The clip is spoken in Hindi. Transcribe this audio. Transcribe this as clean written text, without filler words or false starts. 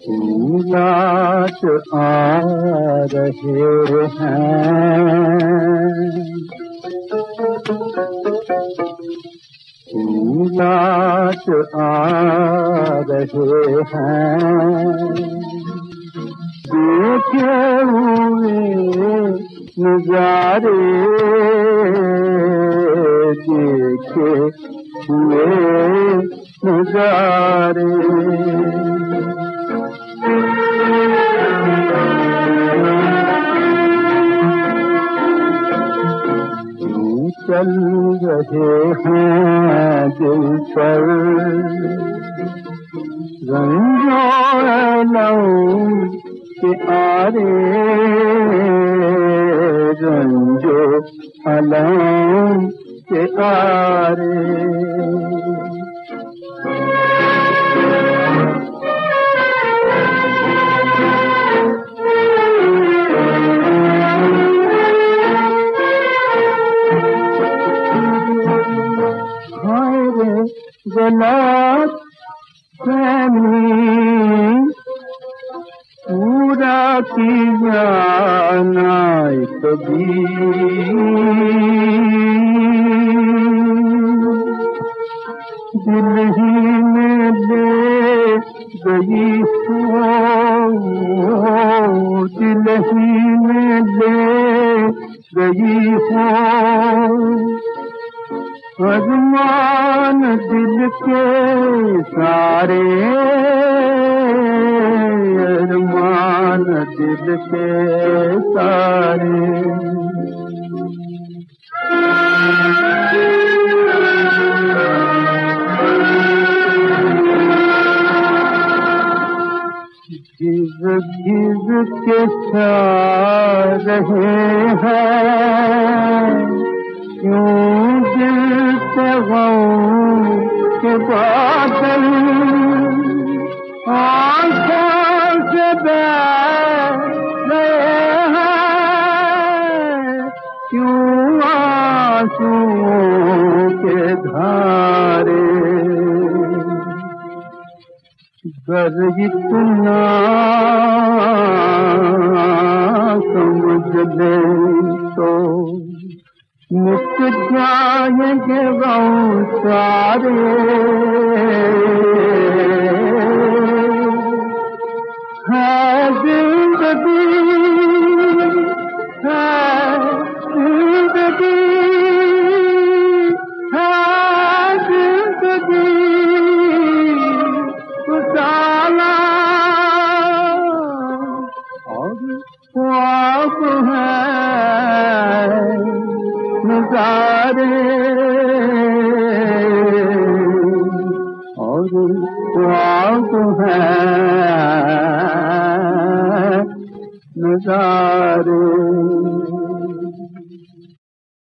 फूलात आ रहे हैं, फूलात आ रहे हैं, देखे हुए नजारे, देखे हुए नजारे। यूं चल रहे हैं दिल पर रंजो के आरे, रंजो अलम के आरे। हाय रे गलत पूरा किया ना कभी, दिल ही में ले गई हो, दिल ही में ले गई हो, अरमान दिल के सारे, अरमान दिल के सारे। घिस घिस के छा रहे हैं, क्यों दिल से गम के बादल, आँखों से बह रहे हैं, क्यों आंसुओं के धारे। गर इतना समझ ले तो मिट जाएंगे गम सारे, है जिंदगी, है जिंदगी, है जिंदगी उजाला और ख्वाब है नजारे, और ख्वाब है नजारे।